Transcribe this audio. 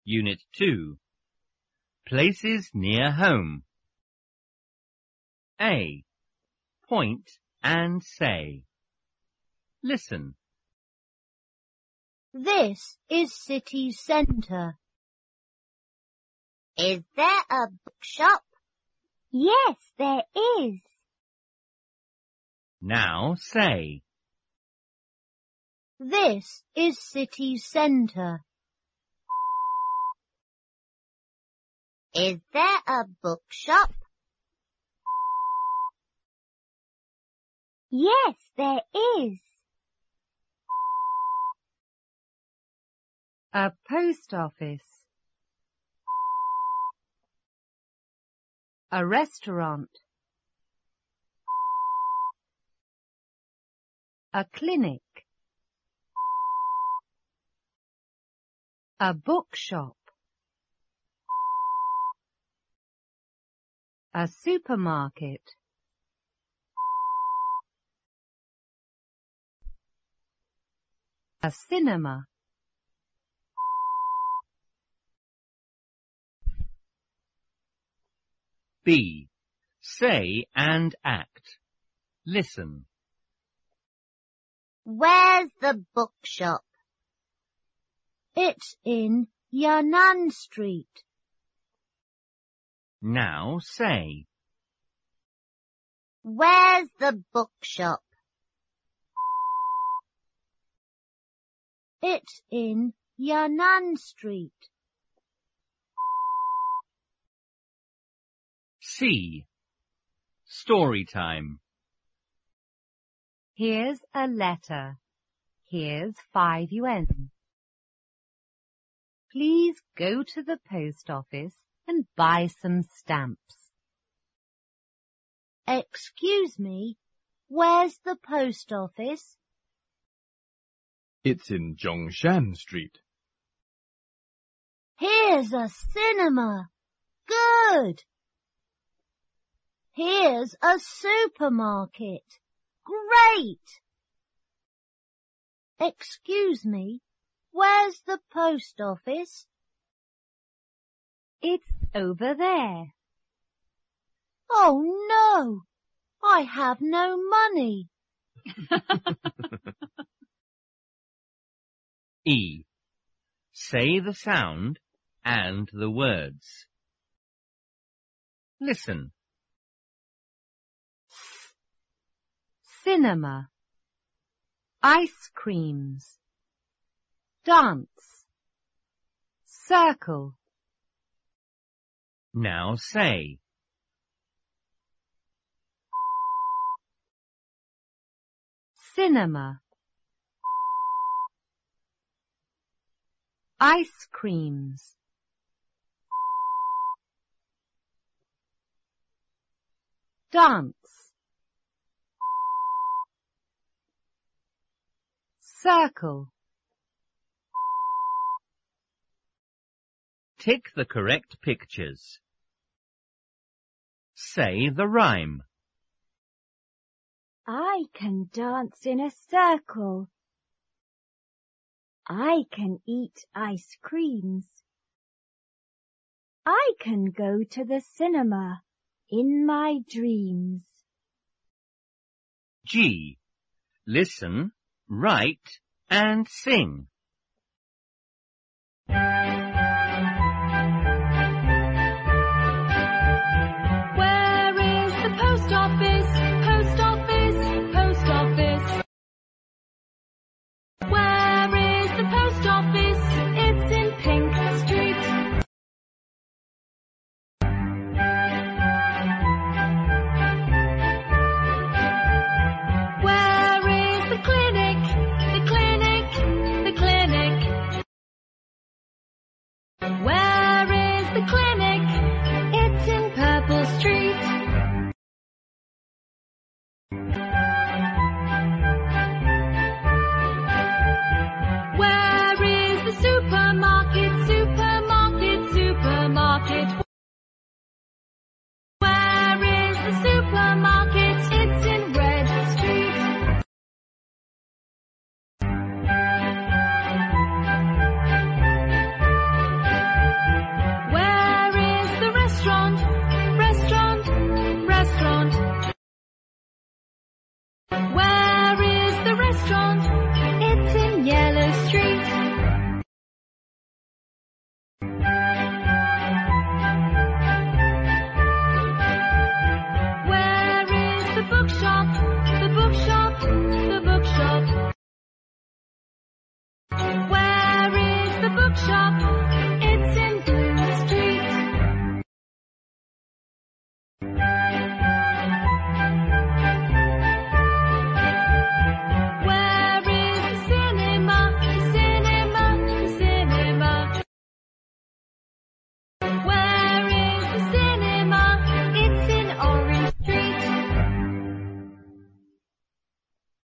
Unit 2. Places near home. A. Point and say. Listen. This is city centre. Is there a bookshop? Yes, there is. Now say. This is city centre. Is there a bookshop? Yes, there is. A post office. A restaurant. A clinic. A bookshop. A supermarket. A cinema. B. Say and act. Listen. Where's the bookshop? It's in Yan'an Street. Now say. Where's the bookshop? It's in Yan'an Street. C. Story time. Here's a letter. Here's 5 yuan. Please go to the post office and buy some stamps. Excuse me, where's the post office? It's in Zhongshan Street. Here's a cinema. Good. Here's a supermarket. Great. Excuse me, where's the post office? It's over there. Oh no, I have no money. E. Say the sound and the words. Listen. Cinema. Ice creams. Dance. Circle. Now say. Cinema. Ice creams. Dance. Circle. Tick the correct pictures. Say the rhyme. I can dance in a circle. I can eat ice creams. I can go to the cinema in my dreams. G. Listen, write, and sing. Where is the post office? Post office, post office. Where is the post office? It's in Pink Street. Where is the clinic? The clinic, the clinic. Where is the clinic? It's in Purple Street. Where is the supermarket? Supermarket, supermarket.